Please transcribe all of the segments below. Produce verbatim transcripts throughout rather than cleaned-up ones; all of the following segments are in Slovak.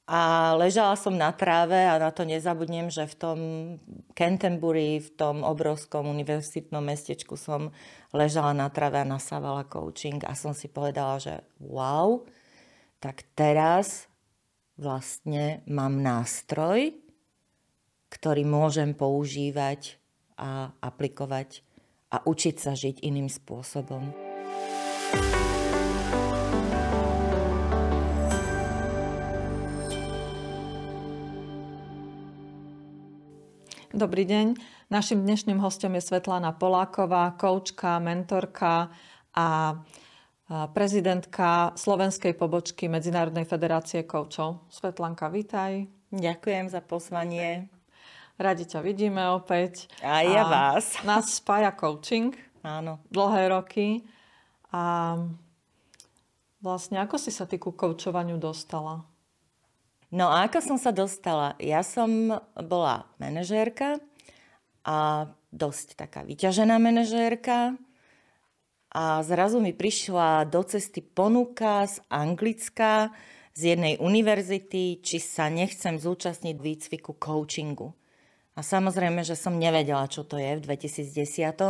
A ležala som na tráve a na to nezabudnem, že v tom Canterbury, v tom obrovskom univerzitnom mestečku som ležala na tráve a nasávala coaching a som si povedala, že wow, tak teraz vlastne mám nástroj, ktorý môžem používať a aplikovať a učiť sa žiť iným spôsobom. Dobrý deň. Naším dnešným hostom je Svetlana Poláková, koučka, mentorka a prezidentka slovenskej pobočky Medzinárodnej federácie koučov. Svetlanka, vítaj. Ďakujem za pozvanie. Radi ťa vidíme opäť. A ja a vás. Nás spája coaching. Áno. Dlhé roky. A vlastne ako si sa ty ku koučovaniu dostala? No a ako som sa dostala? Ja som bola manažérka a dosť taká vyťažená manažérka a zrazu mi prišla do cesty ponuka z Anglicka z jednej univerzity, či sa nechcem zúčastniť výcviku coachingu. A samozrejme, že som nevedela, čo to je v dvetisícdesať.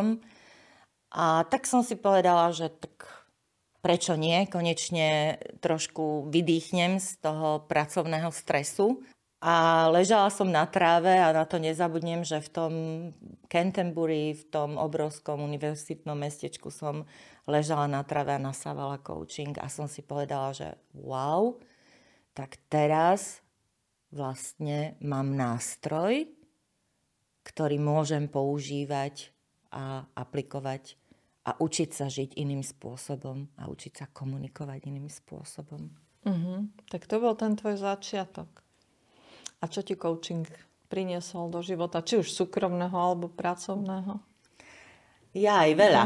A tak som si povedala, že tak prečo nie? Konečne trošku vydýchnem z toho pracovného stresu. A ležala som na tráve a na to nezabudnem, že v tom Canterbury, v tom obrovskom univerzitnom mestečku som ležala na tráve a nasávala coaching a som si povedala, že wow, tak teraz vlastne mám nástroj, ktorý môžem používať a aplikovať a učiť sa žiť iným spôsobom a učiť sa komunikovať iným spôsobom. Uh-huh. Tak to bol ten tvoj začiatok. A čo ti coaching priniesol do života? Či už súkromného alebo pracovného? Ja aj veľa.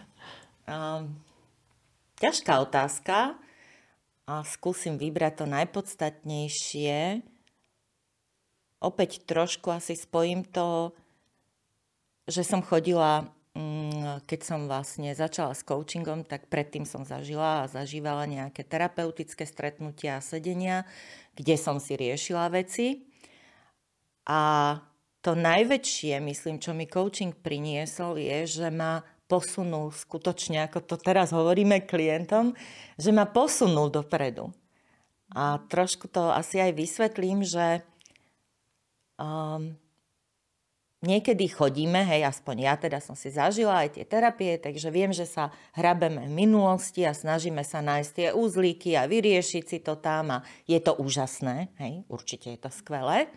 um, ťažká otázka a skúsim vybrať to najpodstatnejšie. Opäť trošku asi spojím to, že som chodila, keď som vlastne začala s coachingom, tak predtým som zažila a zažívala nejaké terapeutické stretnutia a sedenia, kde som si riešila veci. A to najväčšie, myslím, čo mi coaching priniesol, je, že ma posunul skutočne, ako to teraz hovoríme klientom, že ma posunul dopredu. A trošku to asi aj vysvetlím, že um, niekedy chodíme, hej, aspoň ja teda som si zažila aj tie terapie, takže viem, že sa hrabeme v minulosti a snažíme sa nájsť tie úzlíky a vyriešiť si to tam a je to úžasné, hej, určite je to skvelé.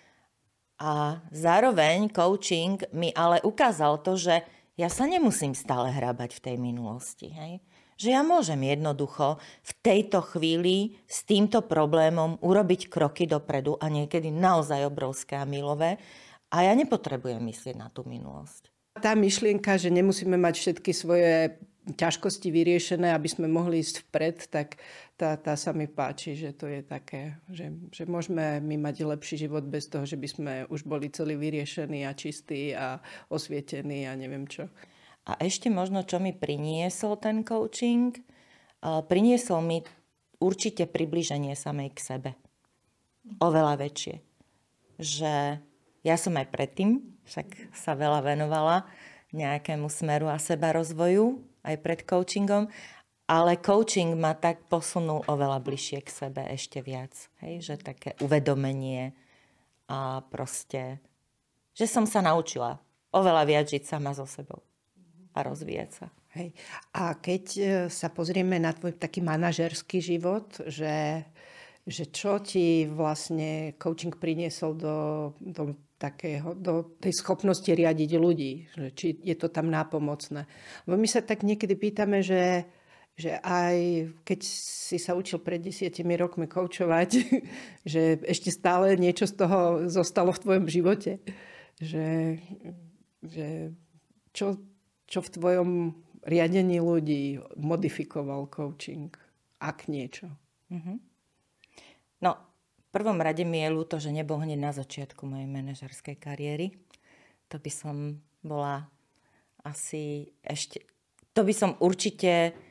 A zároveň coaching mi ale ukázal to, že ja sa nemusím stále hrabať v tej minulosti, hej. Že ja môžem jednoducho v tejto chvíli s týmto problémom urobiť kroky dopredu a niekedy naozaj obrovské a milové. A ja nepotrebujem myslieť na tú minulosť. Tá myšlienka, že nemusíme mať všetky svoje ťažkosti vyriešené, aby sme mohli ísť vpred, tak tá, tá sa mi páči, že to je také, že, že môžeme my mať lepší život bez toho, že by sme už boli celý vyriešení a čistí a osvietení a neviem čo. A ešte možno, čo mi priniesol ten coaching, priniesol mi určite priblíženie samej k sebe. Oveľa väčšie. Že ja som aj predtým však sa veľa venovala nejakému smeru a seba rozvoju, aj pred coachingom, ale coaching ma tak posunul oveľa bližšie k sebe ešte viac. Hej? Že také uvedomenie a proste, že som sa naučila oveľa viac žiť sama so sebou a rozvíjať sa. Hej. A keď sa pozrieme na tvoj taký manažerský život, že, že čo ti vlastne coaching priniesol do, do takého, do tej schopnosti riadiť ľudí, že či je to tam nápomocné. Bo my sa tak niekedy pýtame, že, že aj keď si sa učil pred desiatimi rokmi koučovať, že ešte stále niečo z toho zostalo v tvojom živote. Že, že čo, čo v tvojom riadení ľudí modifikoval coaching, ak niečo? Mm-hmm. No, v prvom rade mi je ľúto, že nebol hneď na začiatku mojej manažerskej kariéry. To by som bola asi ešte... To by som určite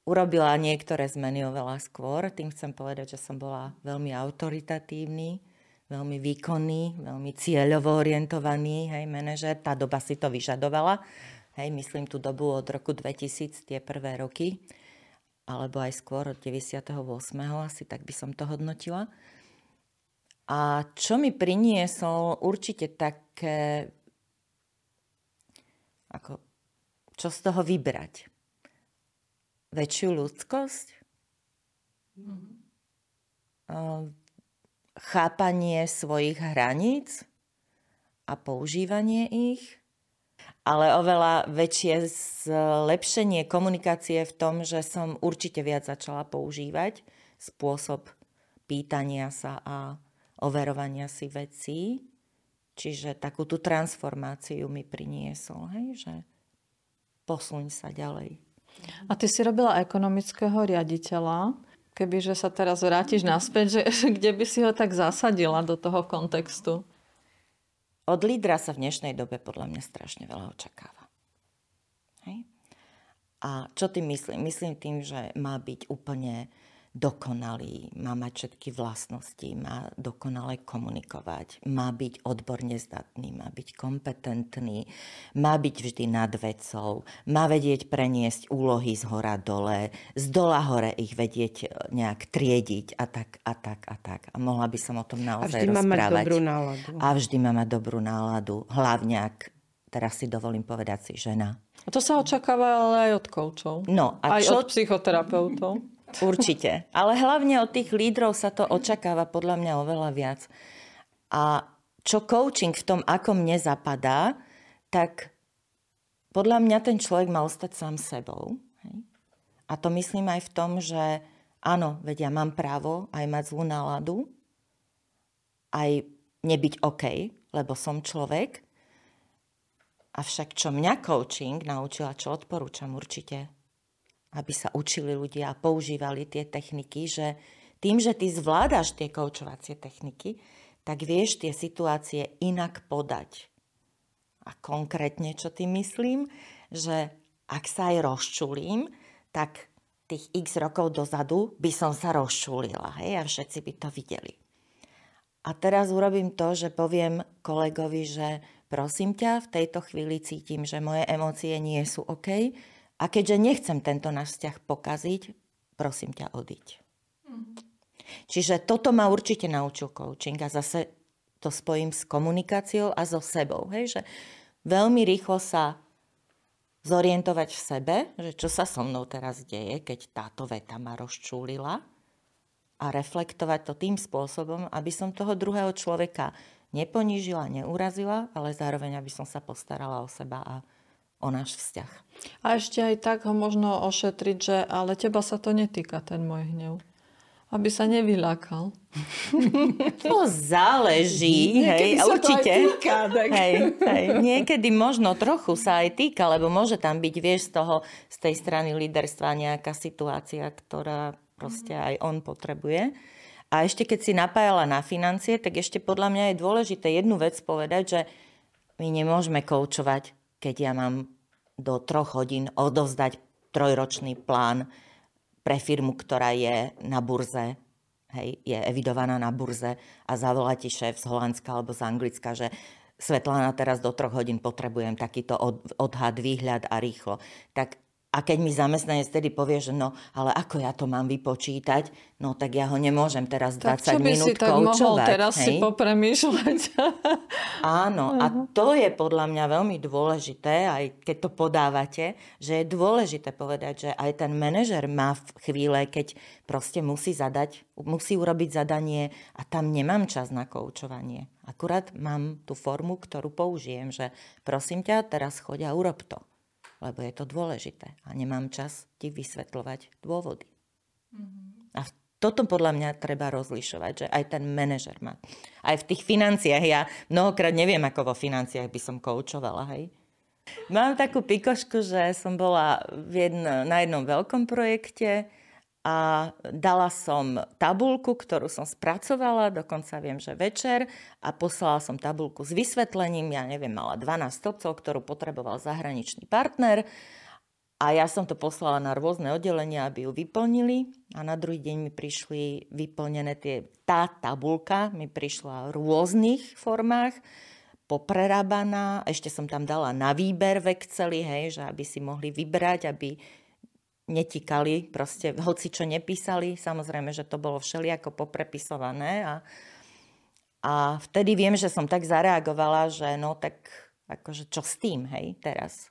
urobila niektoré zmeny oveľa skôr. Tým chcem povedať, že som bola veľmi autoritatívny, veľmi výkonný, veľmi cieľovo orientovaný, hej, manažer. Tá doba si to vyžadovala. Hej, myslím tú dobu od roku dvetisíc, tie prvé roky, alebo aj skôr od deväťdesiatosem asi, tak by som to hodnotila. A čo mi priniesol určite také, ako, čo z toho vybrať? Väčšiu ľudskosť? Mm-hmm. Chápanie svojich hraníc a používanie ich, ale oveľa väčšie zlepšenie komunikácie v tom, že som určite viac začala používať spôsob pýtania sa a overovania si vecí. Čiže takú tú transformáciu mi priniesol, hej, že posuň sa ďalej. A ty si robila ekonomického riaditeľa. Kebyže sa teraz vrátiš naspäť, že, kde by si ho tak zasadila do toho kontextu? Od lídra sa v dnešnej dobe podľa mňa strašne veľa očakáva. Hej? A čo tým myslím? Myslím tým, že má byť úplne dokonalý, má mať všetky vlastnosti, má dokonale komunikovať, má byť odborne zdatný, má byť kompetentný, má byť vždy nad vecou, má vedieť preniesť úlohy z hora dole, z dola hore ich vedieť nejak triediť a tak a tak a tak. A mohla by som o tom naozaj rozprávať. A vždy má mať dobrú náladu. A vždy má mať dobrú náladu. Hlavne, ak teraz si dovolím povedať si žena. A to sa očakáva ale aj od koučov. No, a aj čo... od psychoterapeutov. Určite. Ale hlavne od tých lídrov sa to očakáva podľa mňa oveľa viac. A čo coaching v tom, ako mne zapadá, tak podľa mňa ten človek má ostať sám sebou. Hej? A to myslím aj v tom, že áno, veď ja mám právo aj mať zlú náladu, aj nebyť OK, lebo som človek. Avšak čo mňa coaching naučila, čo odporúčam určite, aby sa učili ľudia a používali tie techniky, že tým, že ty zvládaš tie koučovacie techniky, tak vieš tie situácie inak podať. A konkrétne, čo tým myslím, že ak sa aj rozčulím, tak tých x rokov dozadu by som sa rozčulila, hej, a všetci by to videli. A teraz urobím to, že poviem kolegovi, že prosím ťa, v tejto chvíli cítim, že moje emócie nie sú OK, a keďže nechcem tento náš vzťah pokaziť, prosím ťa, odíď. Mm. Čiže toto ma určite naučil coaching a zase to spojím s komunikáciou a so sebou. Hej? Že veľmi rýchlo sa zorientovať v sebe, že čo sa so mnou teraz deje, keď táto veta ma rozčúlila, a reflektovať to tým spôsobom, aby som toho druhého človeka neponížila, neurazila, ale zároveň, aby som sa postarala o seba a o náš vzťah. A ešte aj tak ho možno ošetriť, že ale teba sa to netýka, ten môj hnev. Aby sa nevylákal. To záleží, hej, určite. Týka, tak. Hej, hej. Niekedy možno trochu sa aj týka, lebo môže tam byť, vieš, z toho, z tej strany líderstva nejaká situácia, ktorá proste aj on potrebuje. A ešte keď si napájala na financie, tak ešte podľa mňa je dôležité jednu vec povedať, že my nemôžeme koučovať, keď ja mám do troch hodín odovzdať trojročný plán pre firmu, ktorá je na burze, hej, je evidovaná na burze a zavolá ti šéf z Holandska alebo z Anglicka, že Svetlana, teraz do troch hodín potrebujem takýto odhad, výhľad a rýchlo. Tak a keď mi zamestnanec tedy povie, že no, ale ako ja to mám vypočítať, no tak ja ho nemôžem teraz dvadsať minút koučovať. Tak čo by si tak mohol teraz hej? si popremýšľať? Áno, a to je podľa mňa veľmi dôležité, aj keď to podávate, že je dôležité povedať, že aj ten manažer má v chvíle, keď proste musí zadať, musí urobiť zadanie a tam nemám čas na koučovanie. Akurát mám tú formu, ktorú použijem, že prosím ťa, teraz choď a urob to. Lebo je to dôležité a nemám čas ti vysvetľovať dôvody. Mm-hmm. A toto podľa mňa treba rozlišovať, že aj ten manažer má. Aj v tých financiách, ja mnohokrát neviem, ako vo financiách by som koučovala, hej. Mám takú pikošku, že som bola v jedno, na jednom veľkom projekte a dala som tabuľku, ktorú som spracovala, dokonca viem, že večer, a poslala som tabuľku s vysvetlením, ja neviem, mala dvanásť stĺpcov, ktorú potreboval zahraničný partner, A ja som to poslala na rôzne oddelenia, aby ju vyplnili. A na druhý deň mi prišli vyplnené tie, tá tabulka mi prišla v rôznych formách, poprerábaná. Ešte som tam dala na výber v Exceli, hej, že aby si mohli vybrať, aby netikali, proste hoci čo nepísali. Samozrejme, že to bolo všelijako poprepisované. A, a vtedy viem, že som tak zareagovala, že no tak akože čo s tým, hej, teraz.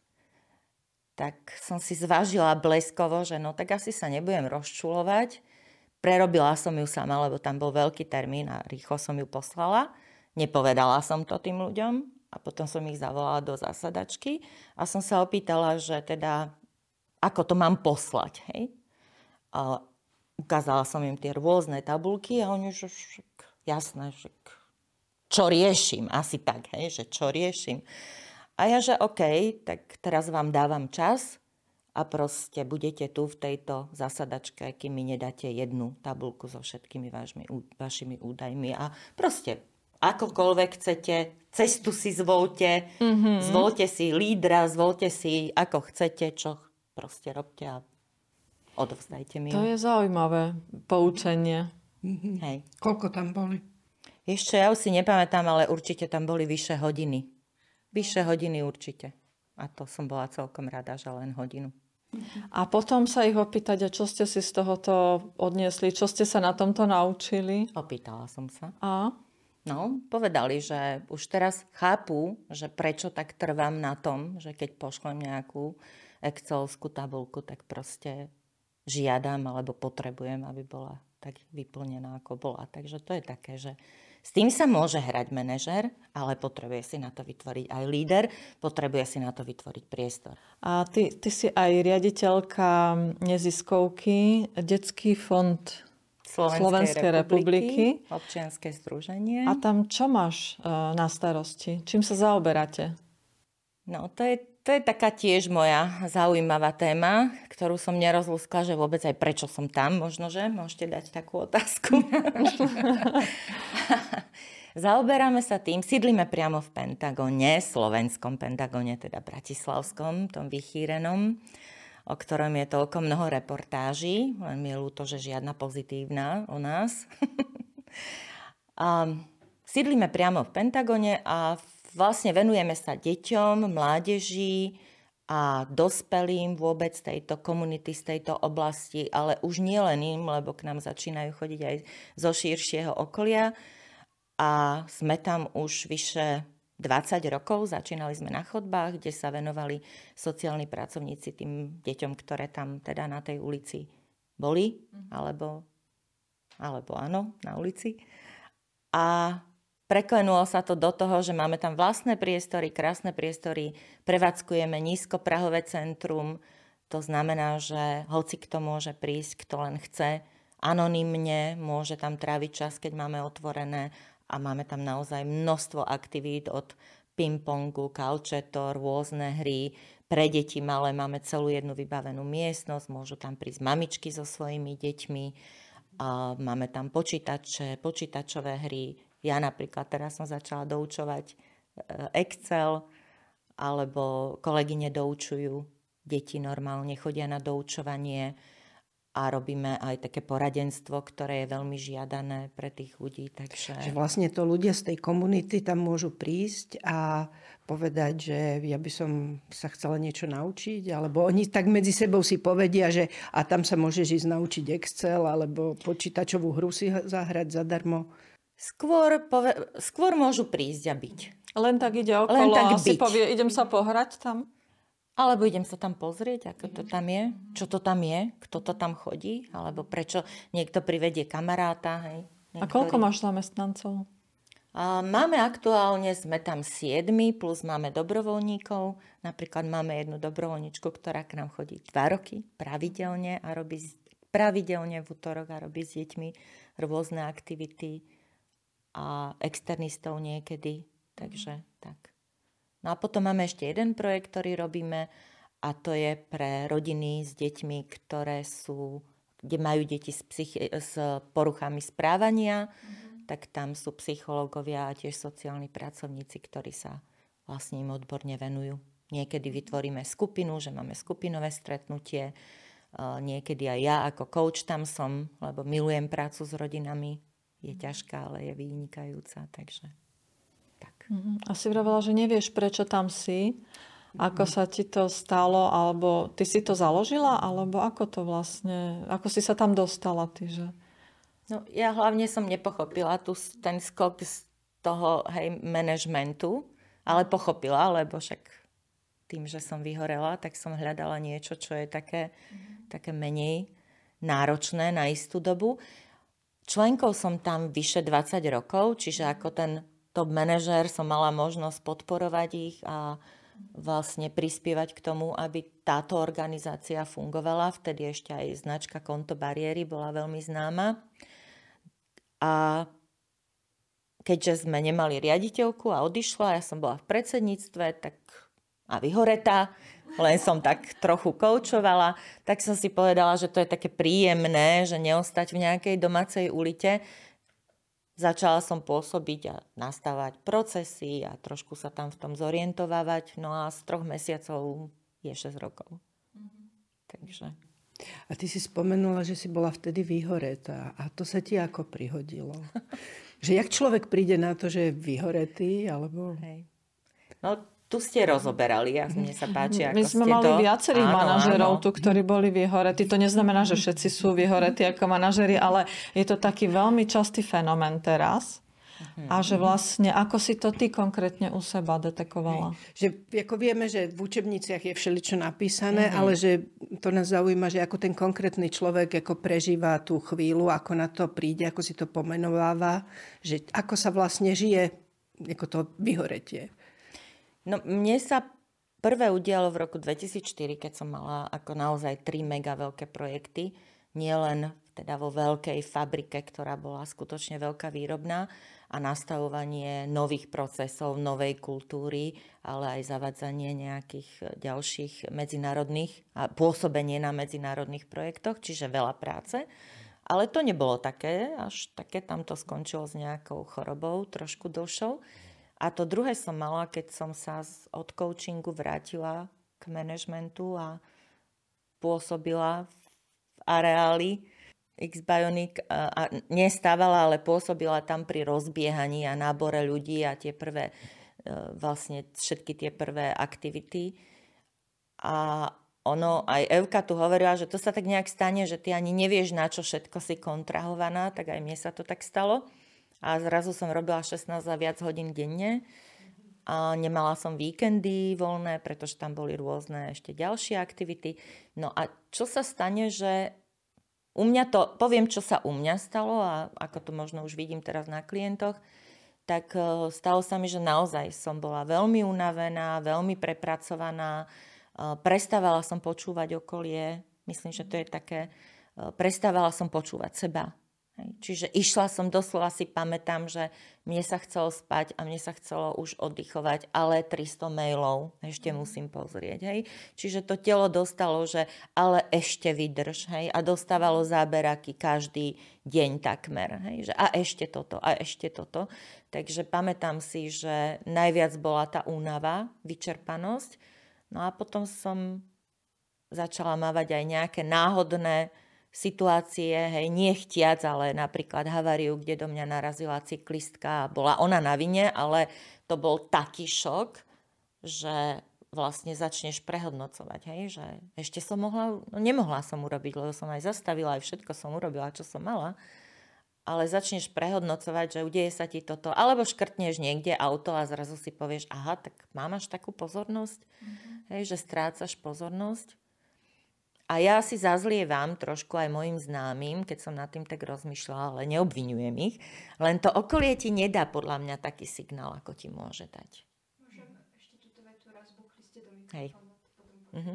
Tak som si zvážila bleskovo, že no tak asi sa nebudem rozčulovať. Prerobila som ju sama, lebo tam bol veľký termín a rýchlo som ju poslala. Nepovedala som to tým ľuďom a potom som ich zavolala do zasadačky a som sa opýtala, že teda ako to mám poslať, hej. A ukázala som im tie rôzne tabulky a oni, že však, jasné, že čo riešim, asi tak, hej, že čo riešim. A ja, že OK, tak teraz vám dávam čas a proste budete tu v tejto zasadačke, kým mi nedáte jednu tabuľku so všetkými vašimi, vašimi údajmi. A proste akokoľvek chcete, cestu si zvolte, mm-hmm. zvolte si lídra, zvolte si ako chcete, čo proste robte a odovzdajte mi. To je zaujímavé poučenie. Mm-hmm. Hej. Koľko tam boli? Ešte ja už si nepamätám, ale určite tam boli vyššie hodiny. Vyššie hodiny určite. A to som bola celkom rada, že len hodinu. A potom sa ich opýtať, a čo ste si z tohoto odniesli? Čo ste sa na tomto naučili? Opýtala som sa. A? No, povedali, že už teraz chápu, že prečo tak trvám na tom, že keď pošlem nejakú excelovskú tabuľku, tak proste žiadam alebo potrebujem, aby bola tak vyplnená, ako bola. Takže to je také, že s tým sa môže hrať manažer, ale potrebuje si na to vytvoriť aj líder, potrebuje si na to vytvoriť priestor. A ty, ty si aj riaditeľka neziskovky, Detský fond Slovenskej, Slovenskej republiky, republiky, občianske združenie. A tam čo máš uh, na starosti? Čím sa zaoberáte? No, to je, to je taká tiež moja zaujímavá téma, ktorú som nerozlúskla, že vôbec aj prečo som tam. Možno, že môžete dať takú otázku. Zaoberáme sa tým, sídlime priamo v Pentagone, slovenskom Pentagone, teda bratislavskom, tom vychýrenom, o ktorom je toľko mnoho reportáží, len mi je ľúto, že žiadna pozitívna o nás. A sídlime priamo v Pentagone a vlastne venujeme sa deťom, mládeži a dospelým vôbec tejto komunity, z tejto oblasti, ale už nie len im, lebo k nám začínajú chodiť aj zo širšieho okolia. A sme tam už vyše dvadsať rokov, začínali sme na chodbách, kde sa venovali sociálni pracovníci tým deťom, ktoré tam teda na tej ulici boli, mm-hmm. alebo, alebo áno, na ulici. A preklenulo sa to do toho, že máme tam vlastné priestory, krásne priestory, prevádzkujeme nízkoprahové centrum, to znamená, že hoci kto môže prísť, kto len chce, anonymne môže tam tráviť čas, keď máme otvorené. A máme tam naozaj množstvo aktivít od ping-pongu, kalčeto, rôzne hry. Pre deti malé máme celú jednu vybavenú miestnosť, môžu tam prísť mamičky so svojimi deťmi. A máme tam počítače, počítačové hry. Ja napríklad teraz som začala doučovať Excel, alebo kolegyne doučujú. Deti normálne chodia na doučovanie. A robíme aj také poradenstvo, ktoré je veľmi žiadané pre tých ľudí. Takže... Že vlastne to ľudia z tej komunity tam môžu prísť a povedať, že ja by som sa chcela niečo naučiť, alebo oni tak medzi sebou si povedia, že a tam sa môžeš ísť naučiť Excel, alebo počítačovú hru si zahrať zadarmo. Skôr, pove... Skôr môžu prísť a byť. Len tak ide okolo tak a si povie, idem sa pohrať tam? Alebo idem sa tam pozrieť, ako to tam je, čo to tam je, kto to tam chodí, alebo prečo niekto privedie kamaráta. Hej, a koľko máš zamestnancov? A máme aktuálne, sme tam siedmi, plus máme dobrovoľníkov. Napríklad máme jednu dobrovoľníčku, ktorá k nám chodí dva roky pravidelne a robí pravidelne v útorok a robí s deťmi rôzne aktivity a externistov niekedy. Takže tak. No a potom máme ešte jeden projekt, ktorý robíme a to je pre rodiny s deťmi, ktoré sú, kde majú deti s, psychi- s poruchami správania, mm-hmm. tak tam sú psychológovia a tiež sociálni pracovníci, ktorí sa vlastne im odborne venujú. Niekedy vytvoríme skupinu, že máme skupinové stretnutie. Niekedy aj ja ako coach tam som, lebo milujem prácu s rodinami. Je ťažká, ale je vynikajúca, takže tak. A si vravela, že nevieš, prečo tam si, ako sa ti to stalo, alebo ty si to založila, alebo ako to vlastne, ako si sa tam dostala ty, že... No ja hlavne som nepochopila tu ten skok z toho, hej, manažmentu, ale pochopila, lebo však tým, že som vyhorela, tak som hľadala niečo, čo je také, také menej náročné na istú dobu. Členkou som tam vyše dvadsať rokov, čiže ako ten top manažér som mala možnosť podporovať ich a vlastne prispievať k tomu, aby táto organizácia fungovala. Vtedy ešte aj značka Konto bariéry bola veľmi známa. A keďže sme nemali riaditeľku a odišla, ja som bola v predsedníctve, tak a vyhoretá, len som tak trochu koučovala, tak som si povedala, že to je také príjemné, že neostať v nejakej domácej ulite. Začala som pôsobiť a nastavať procesy a trošku sa tam v tom zorientovávať. No a z troch mesiacov je šesť rokov. Mm-hmm. Takže... A ty si spomenula, že si bola vtedy vyhoretá. A to sa ti ako prihodilo? Že jak človek príde na to, že je vyhoretý? Alebo... Hej. No tu ste rozoberali a mne sa páči, ako My sme ste mali to... viacerých áno, manažerov áno. tu, ktorí boli vyhoretí. To neznamená, že všetci sú vyhoretí ako manažeri, ale je to taký veľmi častý fenomén teraz. A že vlastne, ako si to ty konkrétne u seba detekovala? Že ako vieme, že v učebniciach je všeličo napísané, mm-hmm. ale že to nás zaujíma, že ako ten konkrétny človek ako prežíva tú chvíľu, ako na to príde, ako si to pomenováva, že ako sa vlastne žije ako to vyhoretie. No mne sa prvé udialo v roku dvetisícštyri, keď som mala ako naozaj tri mega veľké projekty. Nie len teda vo veľkej fabrike, ktorá bola skutočne veľká výrobná a nastavovanie nových procesov, novej kultúry, ale aj zavádzanie nejakých ďalších medzinárodných a pôsobenie na medzinárodných projektoch, čiže veľa práce. Ale to nebolo také, až také tam to skončilo s nejakou chorobou, trošku dlhšou. A to druhé som mala, keď som sa od coachingu vrátila k manažmentu a pôsobila v areáli X-Bionic a nestávala, ale pôsobila tam pri rozbiehaní a nábore ľudí a tie prvé, vlastne všetky tie prvé aktivity. A ono, aj Evka tu hovorila, že to sa tak nejak stane, že ty ani nevieš, na čo všetko si kontrahovaná, tak aj mne sa to tak stalo. A zrazu som robila šestnásť a viac hodín denne a nemala som víkendy voľné, pretože tam boli rôzne ešte ďalšie aktivity. No a čo sa stane, že u mňa to, poviem, čo sa u mňa stalo a ako to možno už vidím teraz na klientoch, tak stalo sa mi, že naozaj som bola veľmi unavená, veľmi prepracovaná, prestávala som počúvať okolie, myslím, že to je také, prestávala som počúvať seba. Čiže išla som, doslova si pamätám, že mne sa chcelo spať a mne sa chcelo už oddychovať, ale tristo mailov ešte musím pozrieť. Hej. Čiže to telo dostalo, že ale ešte vydrž. Hej, a dostávalo záberaky každý deň takmer. Hej, že a ešte toto, a ešte toto. Takže pamätám si, že najviac bola tá únava, vyčerpanosť. No a potom som začala mávať aj nejaké náhodné situácie, hej, nechtiac, ale napríklad haváriu, kde do mňa narazila cyklistka a bola ona na vine, ale to bol taký šok, že vlastne začneš prehodnocovať, hej, že ešte som mohla, no nemohla som urobiť, lebo som aj zastavila, aj všetko som urobila, čo som mala, ale začneš prehodnocovať, že udeje sa ti toto, alebo škrtneš niekde auto a zrazu si povieš, aha, tak mám až takú pozornosť, mm-hmm. hej, že strácaš pozornosť. A ja si zazlievam trošku aj mojim známym, keď som nad tým tak rozmýšľala, ale neobviňujem ich. Len to okolie ti nedá podľa mňa taký signál, ako ti môže dať. Môžem ešte túto vetu raz bukli ste do mikrofónu. Hej. Uh-huh.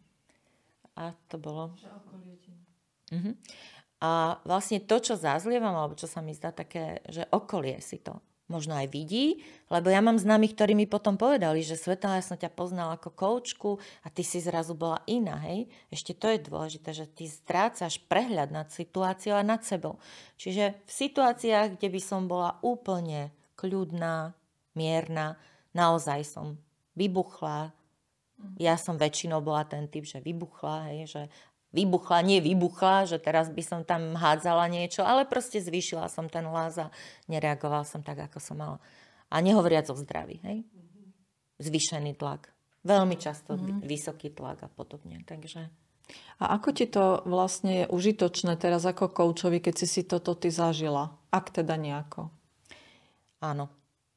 A to bolo... Že okolie ti... Uh-huh. A vlastne to, čo zazlievam, alebo čo sa mi zdá také, že okolie si to možno aj vidí, lebo ja mám známych, ktorí mi potom povedali, že Svetlana, ja som ťa poznala ako koučku a ty si zrazu bola iná, hej. Ešte to je dôležité, že ty strácaš prehľad nad situáciou a nad sebou. Čiže v situáciách, kde by som bola úplne kľudná, mierna, naozaj som vybuchla, Ja som väčšinou bola ten typ, že vybuchla, hej, že vybuchla, nie vybuchla, že teraz by som tam hádzala niečo, ale proste zvýšila som ten hlas a nereagovala som tak, ako som mala. A nehovoriac o zdraví, hej. Zvýšený tlak. Veľmi často mm. vysoký tlak a podobne, takže... A ako ti to vlastne je užitočné teraz ako koučovi, keď si si toto ty zažila? Ak teda nejako? Áno.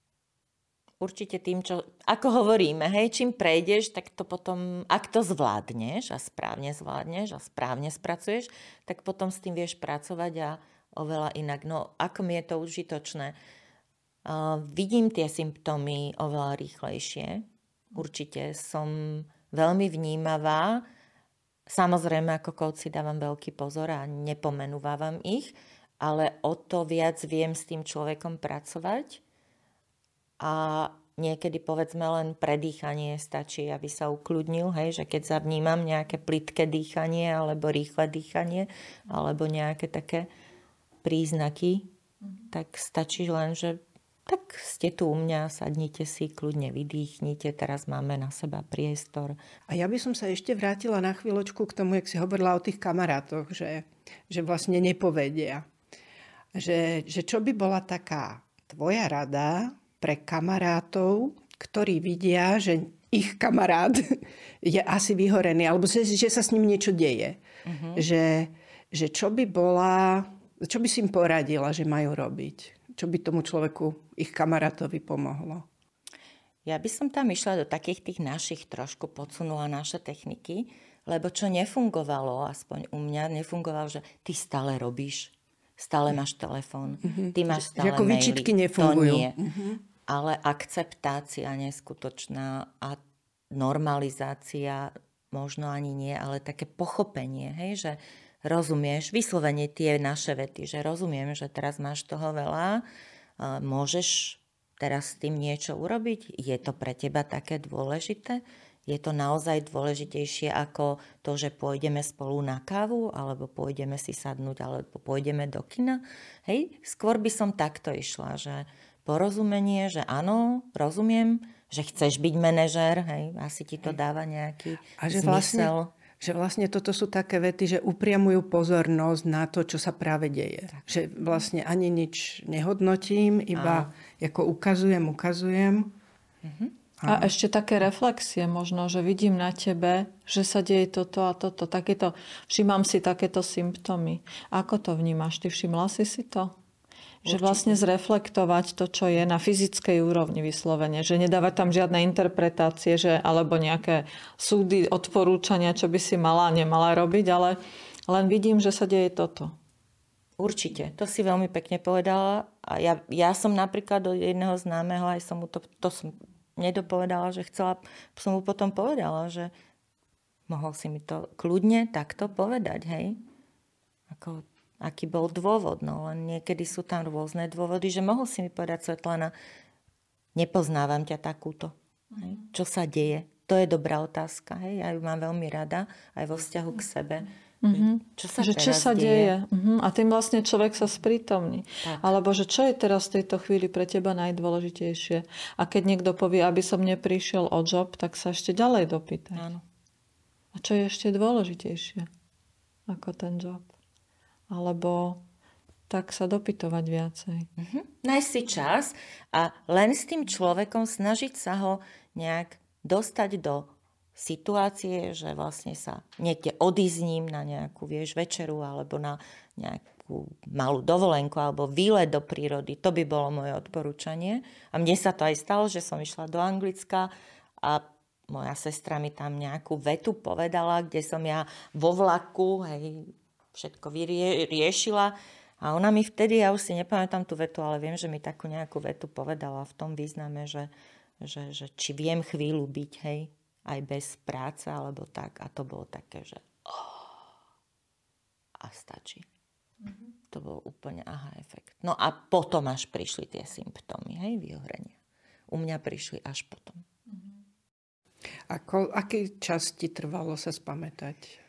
Určite tým, čo... Ako hovoríme, hej, čím prejdeš, tak to potom... Ak to zvládneš a správne zvládneš a správne spracuješ, tak potom s tým vieš pracovať a oveľa inak. No, ako mi je to užitočné? Uh, vidím tie symptómy oveľa rýchlejšie. Určite som veľmi vnímavá. Samozrejme, ako coach si dávam veľký pozor a nepomenúvam ich, ale o to viac viem s tým človekom pracovať a niekedy povedzme len predýchanie stačí, aby sa ukľudnil, hej, že keď zavnímam nejaké plitké dýchanie alebo rýchle dýchanie alebo nejaké také príznaky, tak stačí len, že tak ste tu u mňa, sadnite si, kľudne vydýchnite, teraz máme na seba priestor. A ja by som sa ešte vrátila na chvíľočku k tomu, jak si hovorila o tých kamarátoch, že, že vlastne nepovedia. Že, že čo by bola taká tvoja rada pre kamarátov, ktorí vidia, že ich kamarát je asi vyhorený, alebo že, že sa s ním niečo deje. Uh-huh. Že, že čo by bola, čo by si im poradila, že majú robiť? Čo by tomu človeku, ich kamarátovi pomohlo? Ja by som tam išla do takých tých našich, trošku podsunula naše techniky, lebo čo nefungovalo, aspoň u mňa nefungovalo, že ty stále robíš, stále máš telefón, ty máš stále ako maily. výčitky nefungujú. To nie. Uh-huh. Ale akceptácia neskutočná a normalizácia, možno ani nie, ale také pochopenie, hej, že rozumieš, vyslovene tie naše vety, že rozumiem, že teraz máš toho veľa, môžeš teraz s tým niečo urobiť? Je to pre teba také dôležité? Je to naozaj dôležitejšie ako to, že pôjdeme spolu na kávu, alebo pôjdeme si sadnúť, alebo pôjdeme do kina? Hej, skôr by som takto išla, že porozumenie, že áno, rozumiem, že chceš byť manažér, hej, asi ti to dáva nejaký a že zmysel. Vlastne... Že vlastne toto sú také vety, že upriamujú pozornosť na to, čo sa práve deje. Tak. Že vlastne ani nič nehodnotím, iba a. ako ukazujem, ukazujem. Uh-huh. A. a ešte také reflexie možno, že vidím na tebe, že sa deje toto a toto. Takéto, všímam si takéto symptómy. Ako to vnímaš? Ty všimla si si to? Že vlastne zreflektovať to, čo je na fyzickej úrovni vyslovene. Že nedávať tam žiadne interpretácie, že, alebo nejaké súdy, odporúčania, čo by si mala a nemala robiť, ale len vidím, že sa deje toto. Určite. To si veľmi pekne povedala. A ja, ja som napríklad do jedného známeho, aj som mu to, to som nedopovedala, že chcela, som mu potom povedala, že mohol si mi to kľudne takto povedať, hej? Ako... aký bol dôvod, no len niekedy sú tam rôzne dôvody, že mohol si mi povedať, Svetlana, nepoznávam ťa takúto. Hej. Čo sa deje? To je dobrá otázka. Hej. Ja ju mám veľmi rada, aj vo vzťahu k sebe. Mm-hmm. Čo sa že teraz čo sa deje? deje? Uh-huh. A tým vlastne človek sa sprítomní. Tak. Alebo že čo je teraz v tejto chvíli pre teba najdôležitejšie? A keď niekto povie, aby som neprišiel o job, tak sa ešte ďalej dopýtať. Áno. A čo je ešte dôležitejšie ako ten job? Alebo tak sa dopytovať viacej. Uh-huh. Nájsť si čas a len s tým človekom snažiť sa ho nejak dostať do situácie, že vlastne sa niekde odísť s ním na nejakú, vieš, večeru alebo na nejakú malú dovolenku alebo výlet do prírody. To by bolo moje odporúčanie. A mne sa to aj stalo, že som išla do Anglicka a moja sestra mi tam nejakú vetu povedala, kde som ja vo vlaku, hej, všetko vyriešila a ona mi vtedy, ja už si nepamätám tú vetu, ale viem, že mi takú nejakú vetu povedala v tom význame, že, že, že či viem chvíľu byť, hej, aj bez práce, alebo tak. A to bolo také, že oh, a stačí. Mm-hmm. To bol úplne aha efekt. No a potom až prišli tie symptómy, hej, vyhorenia. U mňa prišli až potom. Mm-hmm. Ako, aký čas ti trvalo sa spamätať?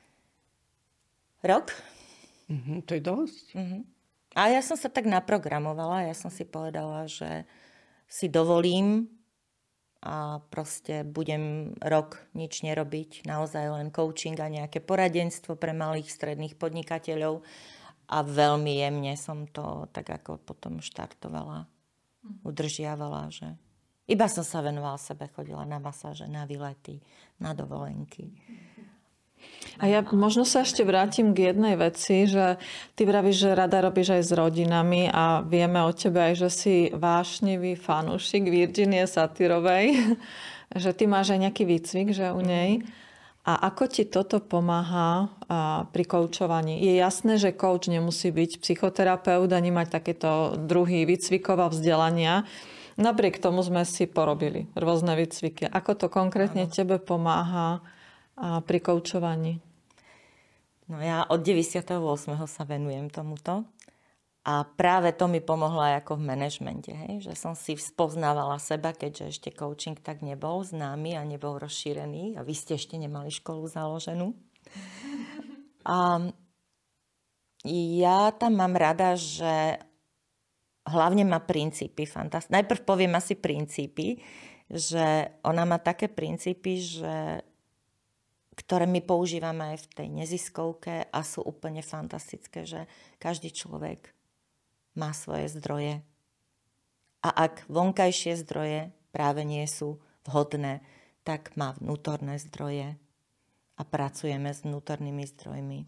Rok. Mm-hmm, to je dosť. Mm-hmm. A ja som sa tak naprogramovala, ja som si povedala, že si dovolím a proste budem rok nič nerobiť, naozaj len coaching a nejaké poradenstvo pre malých stredných podnikateľov a veľmi jemne som to tak ako potom štartovala, udržiavala, že iba som sa venovala sebe, chodila na masáže, na výlety, na dovolenky. A ja možno sa ešte vrátim k jednej veci, že ty vravíš, že rada robíš aj s rodinami a vieme o tebe aj, že si vášnivý fanúšik Virginie Satyrovej, že ty máš aj nejaký výcvik, že u nej. A ako ti toto pomáha pri koučovaní? Je jasné, že kouč nemusí byť psychoterapeut ani mať takéto druhy výcvikov a vzdelania. Napriek tomu sme si porobili rôzne výcviky. Ako to konkrétne tebe pomáha pri koučovaní? No ja od deväťdesiateho ôsmeho sa venujem tomuto a práve to mi pomohlo aj ako v manažmente, hej? Že som si spoznávala seba, keďže ešte coaching tak nebol známy a nebol rozšírený a vy ste ešte nemali školu založenú. A ja tam mám rada, že hlavne má princípy. Fantast- Najprv poviem asi princípy, že ona má také princípy, že ktoré my používame aj v tej neziskovke a sú úplne fantastické, že každý človek má svoje zdroje. A ak vonkajšie zdroje práve nie sú vhodné, tak má vnútorné zdroje a pracujeme s vnútornými zdrojmi.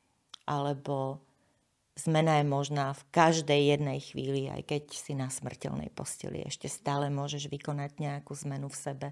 Alebo zmena je možná v každej jednej chvíli, aj keď si na smrteľnej posteli. Ešte stále môžeš vykonať nejakú zmenu v sebe.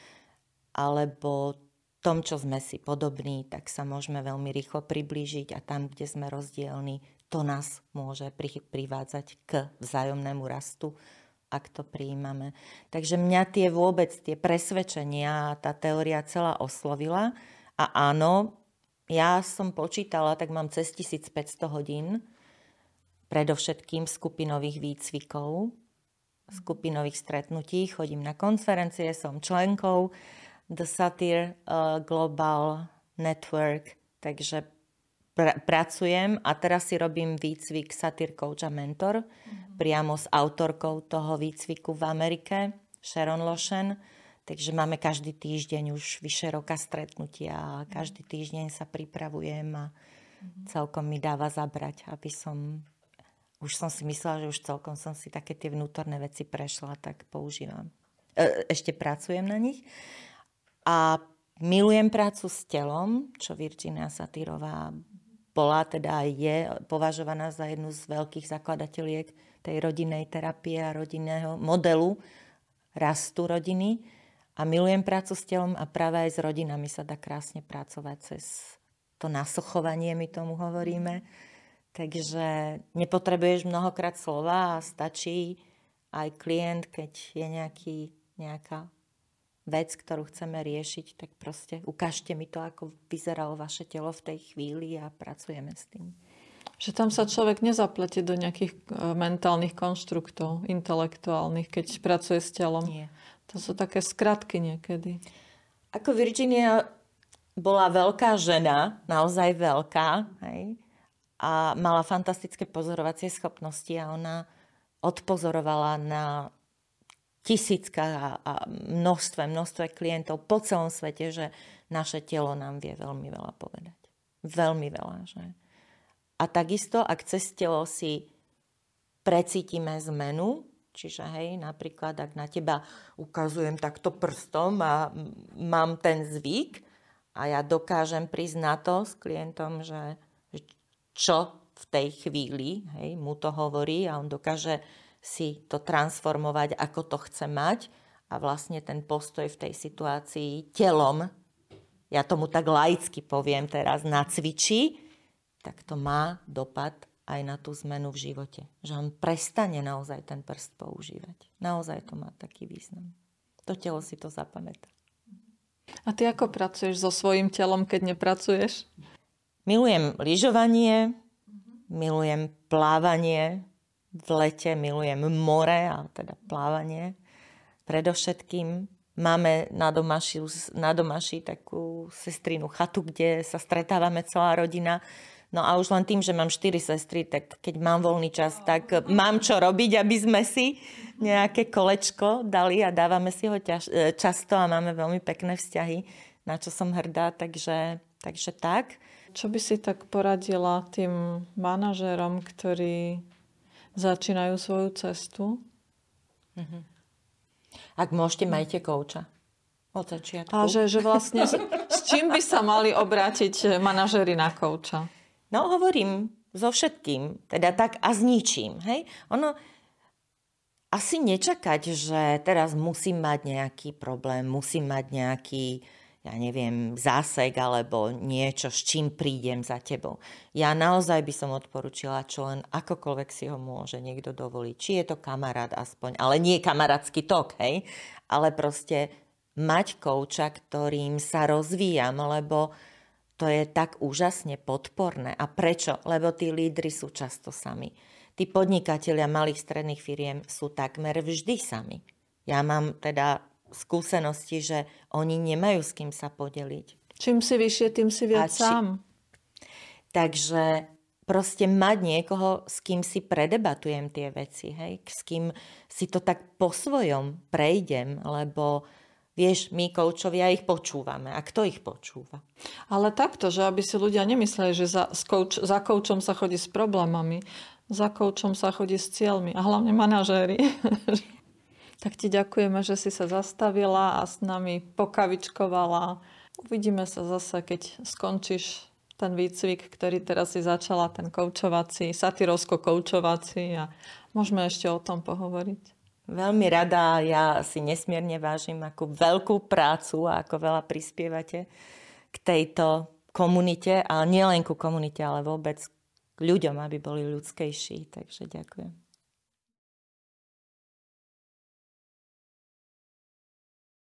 Alebo tom, čo sme si podobní, tak sa môžeme veľmi rýchlo priblížiť a tam, kde sme rozdielni, to nás môže privádzať k vzájomnému rastu, ak to prijímame. Takže mňa tie vôbec, tie presvedčenia, tá teória celá oslovila a áno, ja som počítala, tak mám cez tisícpäťsto hodín, predovšetkým skupinových výcvikov, skupinových stretnutí, chodím na konferencie, som členkou The Satyr uh, Global Network, takže pr- pracujem a teraz si robím výcvik Satyr Coach a Mentor mm-hmm. priamo s autorkou toho výcviku v Amerike, Sharon Loschen, takže máme každý týždeň už vyše roka stretnutia a každý týždeň sa pripravujem a mm-hmm. celkom mi dáva zabrať, aby som, už som si myslela, že už celkom som si také tie vnútorné veci prešla, tak používam. E- ešte pracujem na nich. A milujem prácu s telom, čo Virginia Satyrová bola, teda je považovaná za jednu z veľkých zakladateliek tej rodinnej terapie a rodinného modelu rastu rodiny. A milujem prácu s telom a práve aj s rodinami sa dá krásne pracovať cez to nasochovanie, my tomu hovoríme. Takže nepotrebuješ mnohokrát slova a stačí aj klient, keď je nejaký, nejaká vec, ktorú chceme riešiť, tak proste ukážte mi to, ako vyzeralo vaše telo v tej chvíli a pracujeme s tým. Že tam sa človek nezaplete do nejakých mentálnych konštruktov, intelektuálnych, keď pracuje s telom. Nie. To sú také skratky niekedy. Ako Virginia bola veľká žena, naozaj veľká, hej, a mala fantastické pozorovacie schopnosti a ona odpozorovala na tisíckach a, a množstve, množstve klientov po celom svete, že naše telo nám vie veľmi veľa povedať. Veľmi veľa, že? A takisto, ak cez telo si precítime zmenu, čiže hej, napríklad, ak na teba ukazujem takto prstom a mám ten zvyk a ja dokážem prísť na to s klientom, že čo v tej chvíli, hej, mu to hovorí a on dokáže si to transformovať, ako to chce mať a vlastne ten postoj v tej situácii telom, ja tomu tak laicky poviem teraz, nacvičí, tak to má dopad aj na tú zmenu v živote. Že on prestane naozaj ten prst používať. Naozaj to má taký význam. To telo si to zapamätá. A ty ako pracuješ so svojím telom, keď nepracuješ? Milujem lyžovanie, milujem plávanie, v lete milujem more, a teda plávanie. Predovšetkým máme na Domaši, na Domaši takú sestrinu chatu, kde sa stretávame celá rodina. No a už len tým, že mám štyri sestry, tak keď mám voľný čas, tak mám čo robiť, aby sme si nejaké kolečko dali a dávame si ho ťaž, často a máme veľmi pekné vzťahy, na čo som hrdá, takže, takže tak. Čo by si tak poradila tým manažérom, ktorí začínajú svoju cestu? Mhm. Ak môžete, majte kouča. Od začiatku. A že, že vlastne s, s čím by sa mali obrátiť manažéri na kouča? No hovorím so všetkým, teda tak a s ničím. Hej? Ono asi nečakať, že teraz musím mať nejaký problém, musím mať nejaký, ja neviem, zásek alebo niečo, s čím prídem za tebou. Ja naozaj by som odporúčila, čo len akokoľvek si ho môže niekto dovoliť. Či je to kamarát aspoň, ale nie kamarátsky tok, hej? Ale proste mať kouča, ktorým sa rozvíjam, lebo to je tak úžasne podporné. A prečo? Lebo tí lídri sú často sami. Tí podnikatelia malých stredných firiem sú takmer vždy sami. Ja mám teda skúsenosti, že oni nemajú s kým sa podeliť. Čím si vyššie, tým si viac či... sám. Takže proste mať niekoho, s kým si predebatujem tie veci, hej? S kým si to tak po svojom prejdem, lebo vieš, my koučovia ich počúvame. A kto ich počúva? Ale takto, že aby si ľudia nemysleli, že za, kouč, za koučom sa chodí s problémami. Za koučom sa chodí s cieľmi. A hlavne manažéri. Tak ti ďakujeme, že si sa zastavila a s nami pokavičkovala. Uvidíme sa zase, keď skončíš ten výcvik, ktorý teraz si začala, ten koučovací, satyrovsko-koučovací. A môžeme ešte o tom pohovoriť. Veľmi rada, ja si nesmierne vážim, akú veľkú prácu a ako veľa prispievate k tejto komunite, ale nielen ku komunite, ale vôbec k ľuďom, aby boli ľudskejší. Takže ďakujem.